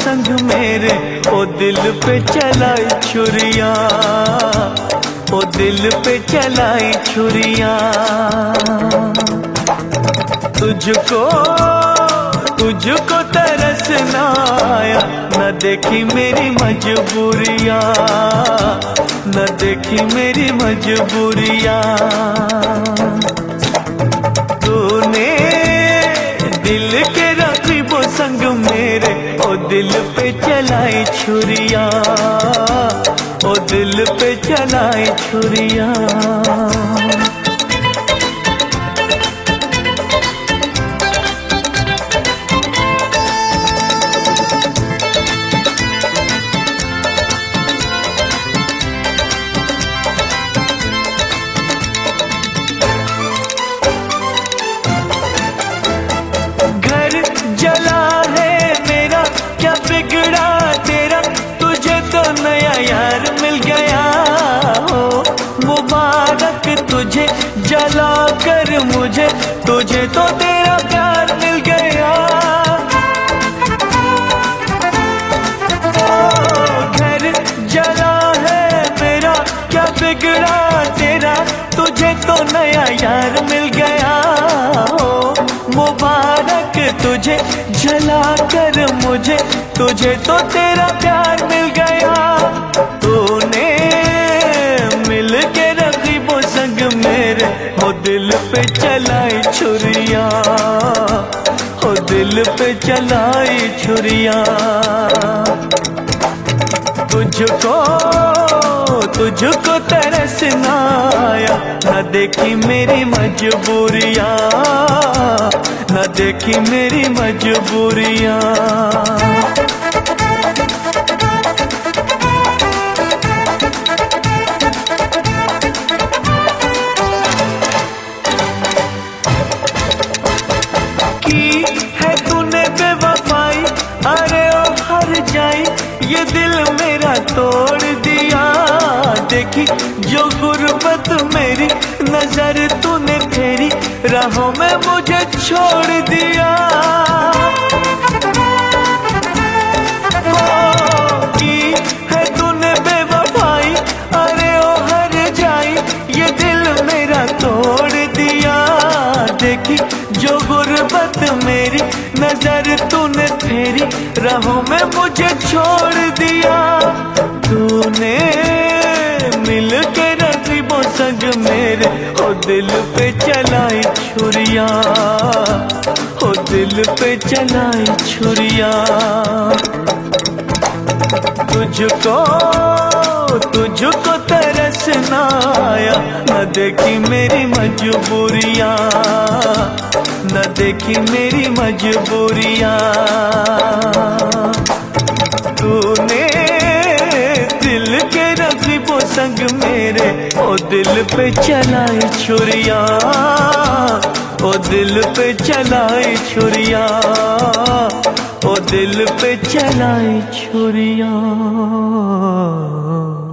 संग मेरे, ओ दिल पे चलाई छुरियां, ओ दिल पे चलाई छुरियां। तुझको तुझको तरस ना आया, न देखी मेरी मजबूरियां, न देखी मेरी मजबूरियां। तूने दिल के रकीबों संग मेरे, ओ दिल पे चलाई छुरियां, ओ दिल पे चलाई छुरियां। जला है मेरा, क्या बिगड़ा तेरा, तुझे तो नया यार मिल गया हो। मुबारक तुझे जला कर मुझे, तुझे तो तेरा प्यार मिल गया। घर जला है मेरा, क्या बिगड़ा तेरा, तुझे तो नया यार मिल गया हो। मुबारक तुझे जला कर मुझे, तुझे तो तेरा प्यार मिल गया। तूने मिल के रकीबों संग मेरे, हो दिल पे चलाई छुरियां, हो दिल पे चलाई छुरियां। तुझको तुझको तरस ना आया, न देखी मेरी मजबूरियां, न देखी मेरी मजबूरियां। की है तूने बेवफाई, अरे ओ हर जाई, ये दिल मेरा तोड़ दिया। देखी जो गुर्बत मेरी, नजर तूने फेरी, राहों में मुझे छोड़ दिया। की है तूने बेवफाई, अरे ओ हर जाई, ये दिल मेरा तोड़ दिया। देखी जो गुर्बत मेरी, नजर तूने फेरी, राहों में मुझे छोड़ दिया। तूने मिल के रकीबों संग मेरे, ओ दिल पे चलाई छुरियां, ओ दिल पे चलाई छुरियां। तुझको तुझको तरस ना आया, न देखी मेरी मजबूरियां, न देखी मेरी मजबूरियां। तूने दिल के रकीबों संग मेरे, ओ दिल पे चलाई छुरियां, ओ दिल पे चलाई छुरियां, ओ दिल पे चलाई छुरियां।